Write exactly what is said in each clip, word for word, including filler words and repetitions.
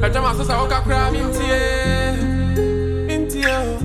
I jam my sister, Oka crab into into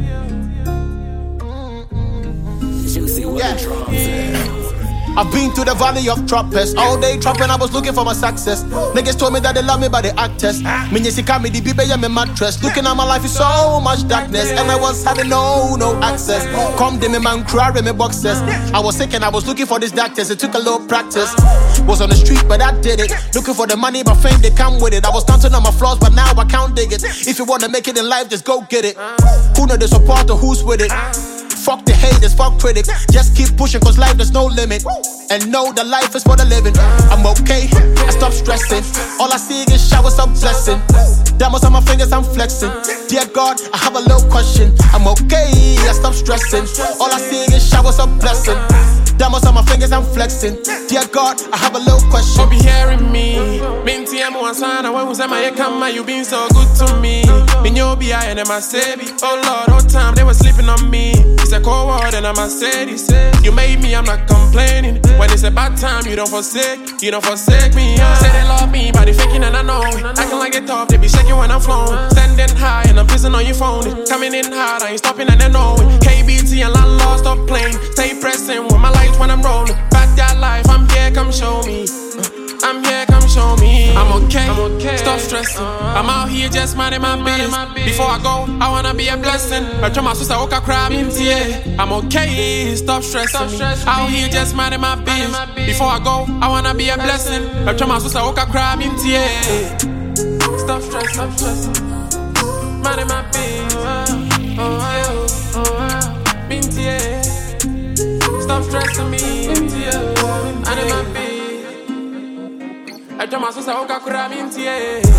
Juicy with Yeah. the drums, yeah. I've been to the valley of trappers. All day trapping, I was looking for my success. Niggas told me that they love me, but they act test. Me nyesi me the bibe yeah me mattress. Looking at my life is so much darkness, and I was having no no access. Come de me man cry me boxes. I was sick and I was looking for this doctors. It took a little practice. Was on the street, but I did it. Looking for the money, but fame they come with it. I was counting on my flaws, but now I can't dig it. If you wanna make it in life, just go get it. Who know the support or who's with it? Fuck the haters, fuck critics. Just keep pushing, cause life there's no limit. And know that life is for the living. I'm okay, I stop stressing. All I see is showers of blessing. Diamonds on my fingers, I'm flexing. Dear God, I have a little question. I'm okay, I stop stressing. All I see is showers of blessing. Diamonds on my fingers, I'm flexing. Dear God, I have a little question. Hope you hearing me. Minty, I'm one son. I want to say my come, you been so good to me. Been your B I and my Sebi. Oh Lord, all time they were sleeping on me. It's a cold word and I'm a steady. You made me, I'm not complaining. When it's a bad time, you don't forsake. You don't forsake me. Yeah. Say they love me, but they faking and I know it. Acting like they tough, they be shaking when I'm flowing. Standing high and I'm pissing on your phone. Coming in hard, I ain't stopping and they know it. K B T and landlord, stop playing. Stay pressing with my lights when I'm rolling. Back that life, I'm here, come show me. I'm here, come show me. I'm okay, I'm okay. Stop stressing. I'm out here just minding my business. Before I go, I wanna be a blessing. I try my sister, Oka crab into yeah. I'm okay, stop stressing. Me. Out here just minding my business. Before I go, I wanna be a blessing. I try my sister, Oka crab into yeah. Stop stressing, stop stressing. Minding my business. Oh, oh, oh, oh. Into yeah. Stop stressing me into yeah. I need my business. I try my sister, Oka crab into yeah.